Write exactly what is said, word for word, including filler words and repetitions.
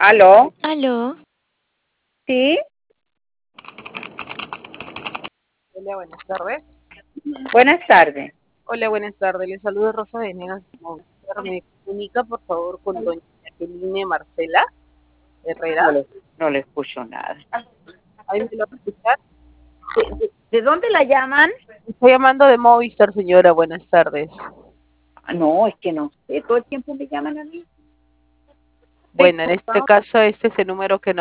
¿Aló? Aló, ¿Sí? Hola, buenas tardes. Buenas tardes. Hola, buenas tardes. Le saludo Rosa Venegas. Me comunica, por favor, con doña Jacqueline Marcela Herrera. No le, no le escucho nada. Ahí me lo va a escuchar. ¿De, de- de dónde la llaman? Estoy llamando de Movistar, señora. Buenas tardes. Ah, no, es que no sé, todo el tiempo me llaman a mí. Bueno, en este caso, este es el número que nos